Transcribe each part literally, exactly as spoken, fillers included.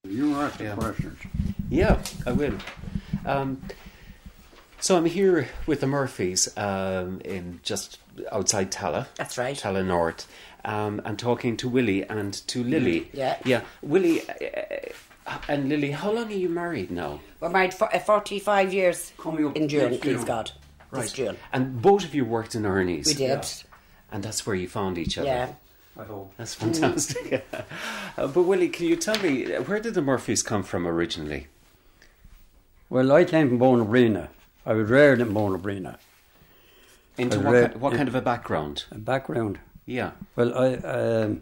You ask the Yeah. questions. Yeah, I will. Um, so I'm here with the Murphys um, in just outside Tala. That's right. Tala North. Um, and talking to Willie and to Lily. Yeah. Yeah. Willie uh, and Lily, how long are you married now? We're married for uh, forty-five years Coming up in June, next please June. God. This June. And both of you worked in Ernie's. We did. Yeah. And that's where you found each other. Yeah. I hope. That's fantastic. uh, but Willie, can you tell me, where did the Murphys come from originally? Well, I came from Bonabrina. I was reared in Bonabrina. Into I what, read- ki- what kind of a background? A background. Yeah. Well, I um,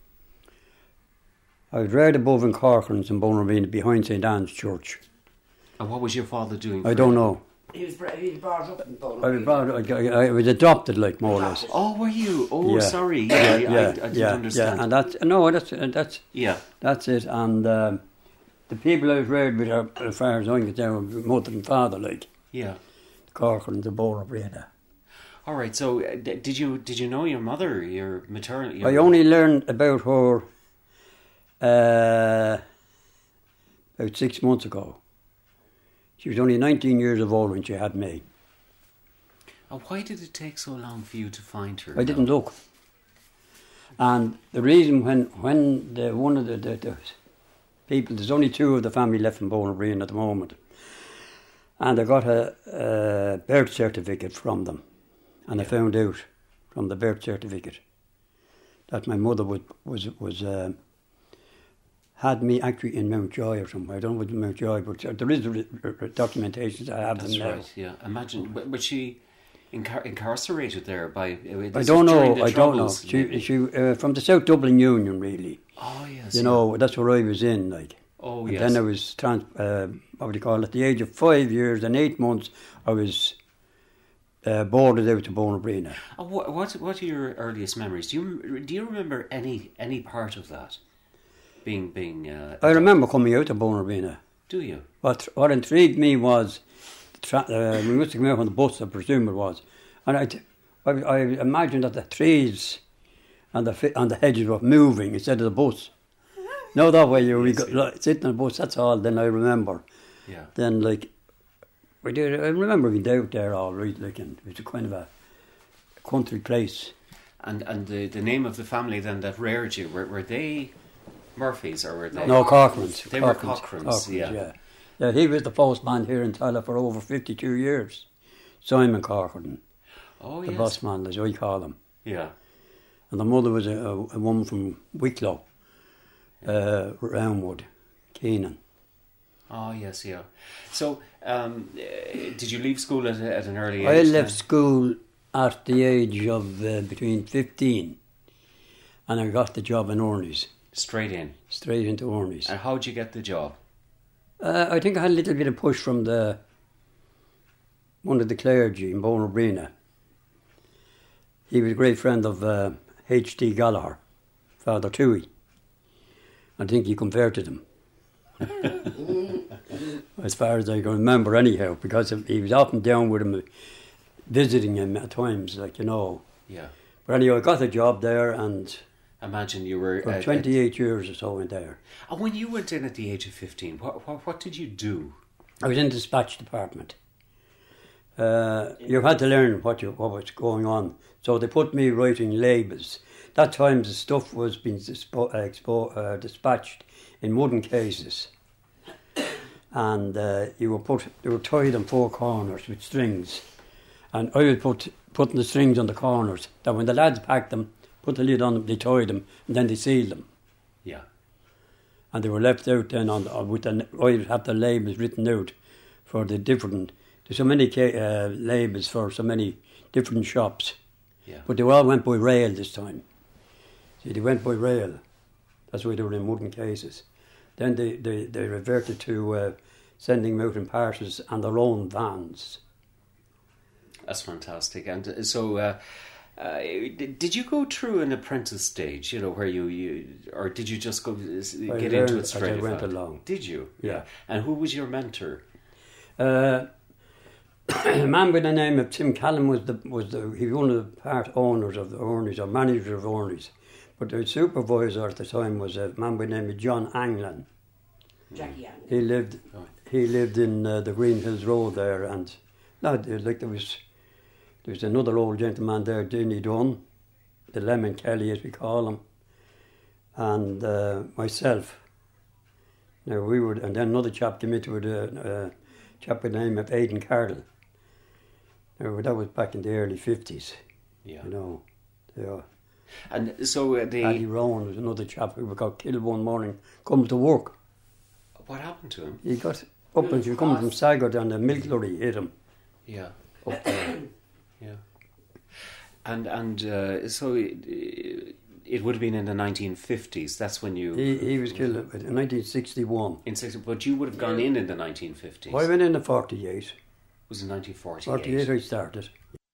I was reared above in Corcoran's in Bonabrina behind Saint Anne's Church. And what was your father doing? I for don't you? know. He was, br- he was brought up in Bono. I was, brought, I, I was adopted, like, more or less. Oh, were you? Oh, Yeah. sorry. Yeah, yeah, I, I didn't yeah, understand. yeah, and that's no, that's that's yeah. that's it. And um, the people I was reared with, are, as far as I'm concerned, were mother and father, like Yeah. Corcoran's and Bonabrina. All right. So, uh, d- did you did you know your mother, your maternal? Your I only learned about her uh, about six months ago. She was only nineteen years of old when she had me. And why did it take so long for you to find her? I didn't look. And the reason when when the one of the, the, the people, there's only two of the family left in Bonabrina at the moment, and I got a, a birth certificate from them, and I found out from the birth certificate that my mother was was was um, had me actually in Mountjoy or somewhere. I don't know what Mountjoy, but there is re- re- documentation that I have That's them now. right. Yeah. Imagine. w- Was she incar- incarcerated there by? uh, this I is don't during know. the I don't know. Troubles, She maybe? she uh, from the South Dublin Union, really. Oh yes. You yeah. know, that's where I was in, like. Oh And yes. then I was, trans- uh, what would you call it, at the age of five years and eight months, I was uh, boarded out to Bonabrina. Uh, what, what what are your earliest memories? Do you do you remember any any part of that? Being being. Uh, I remember coming out to Bonabrina. Do you? What what intrigued me was, tra- uh, we must have come out on the bus, I presume it was, and I, t- I, I imagined that the trees and the fi- and the hedges were moving instead of the bus. No, that way you we Yes, got, yeah. like, sitting on the bus. That's all. Then I remember. Yeah. Then like we did. I remember being out there all right, like, and it was a kind of a country place. And and the, the name of the family then that reared you, were were they Murphys or were they? No, Corcoran's. They were Corcoran's, Cochrane's, Corcoran's, yeah. yeah. Yeah, he was the postman here in Tala for over fifty-two years. Simon Corcoran, Oh the yes. boss man, as I call him. Yeah. And the mother was a, a, a woman from Wicklow, uh, Roundwood, Keenan. Oh yes, yeah. So, um, uh, did you leave school at, a- at an early age? I left then? school at the age of uh, between fifteen, and I got the job in Orneys, Straight in. straight into Orneys. And how'd you get the job? Uh, I think I had a little bit of push from the one of the clergy in Bonabrina. He was a great friend of uh, H D Gallagher, Father Toohey. I think he converted him. As far as I can remember anyhow, because he was up and down with him, visiting him at times, like, you know. Yeah. But anyway, I got a job there, and Imagine you were. for uh, twenty-eight years or so in there. uh, and when you went in at the age of fifteen, what what, what did you do? I was in the dispatch department. Uh, you had to learn what you, what was going on. So they put me writing labels. That time the stuff was being dispo, uh, expo, uh, dispatched in wooden cases. And uh, you were put, they were tied on four corners with strings. And I would put putting the strings on the corners. That when the lads packed them, put the lid on them, they tied them, and then they sealed them. Yeah. And they were left out then on, on with the, I would have the labels written out for the different. There's so many ca- uh, labels for so many different shops, Yeah. but they all went by rail this time. See, they went by rail. That's why they were in wooden cases. Then they, they, they reverted to uh, sending them out in parcels and their own vans. That's fantastic. And uh, so, uh, uh, did did you go through an apprentice stage? You know, where you, you or did you just go uh, I get learned into it as straight I went away? along. Did you? Yeah. And who was your mentor? Uh, a man by the name of Tim Callum was the was the he was one of the part owners of the Orneys, or manager of Orneys. But the supervisor at the time was a man by the name of John Anglin. Jackie Allen. He lived. Oh. He lived in uh, the Green Hills Road there, and no, there- like there was, there was another old gentleman there, Dinny Dunn, the Lemon Kelly as we call him, and uh, myself. Now we were, and then another chap came into it, a uh, chap with the name of Aidan Carroll. Now that was back in the early fifties, Yeah. you know. Yeah. And so uh, the Paddy Rowan was another chap who got killed one morning coming to work. what happened to him? He got up and he was coming from Sagard and the milk lorry hit him. Yeah, up there. Yeah, and and uh, so it, it would have been in the nineteen fifties. That's when you He he was killed in nineteen sixty-one. in six, but you would have gone in in the nineteen fifties. I went in at forty-eight. It was in nineteen forty-eight. forty-eight I started.